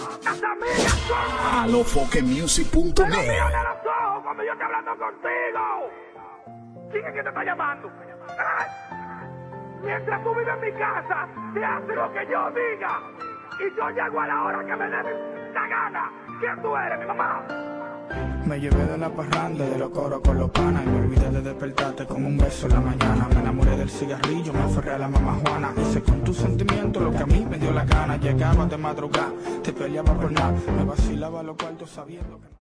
Las amigas son... alofoquemusic.net. Pero mírame a los ojos cuando yo esté hablando contigo. ¿Quién es que te está llamando? ¿Eh? Mientras tú vives en mi casa, te hace lo que yo diga. Y yo llego a la hora que me dé la gana. ¿Quién tú eres, mi mamá? Me llevé de la parranda, de los coros con los panas. Y me olvidé de despertarte como un beso en la mañana. Me enamoré del cigarrillo, me aferré a la mamá Juana. Hice con tus sentimientos lo que a mí me dio la gana. Llegaba de madrugada, te peleaba por nada. Me vacilaba los cuartos sabiendo que...